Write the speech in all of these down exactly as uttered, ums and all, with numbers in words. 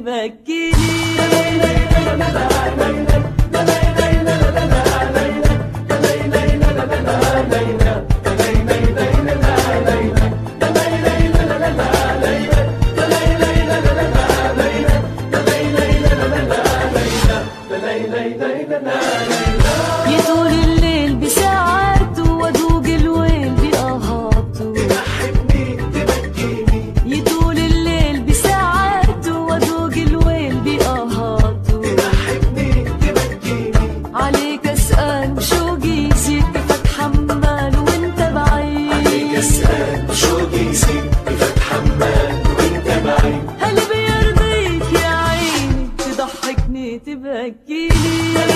تبكيني. يطول الليل بساعاته وادوق الويل بقهاته، يطول الليل بساعاته وادوق الويل بقهاته، عليك اسأل وشوقي يزيد كيف اتحمل وانت بعيد، عليك اسأل وشوقي يزيد كيف اتحمل وانت بعيد، هل بيرضيك يا عيني تضحكني تبكيني.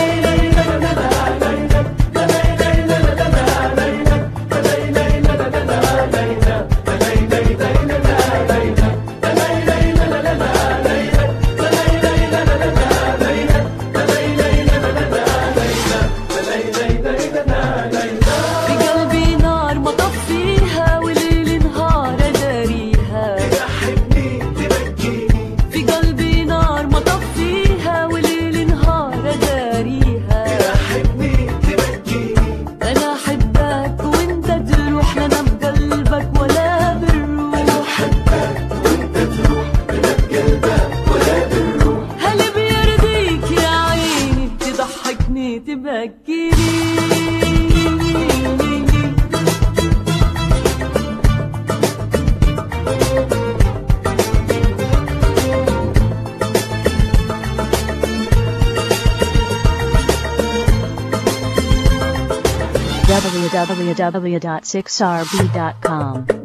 بقلبي نار ما طفيها وليل نهار اداريها، في قلبي نار ما طفيها وليل نهار اداريها، انا احبك وانت تروح لنا بقلبك ولا بالروح، هل بيرضيك يا عيني تضحكني تبكيني. w w w dot six r b dot com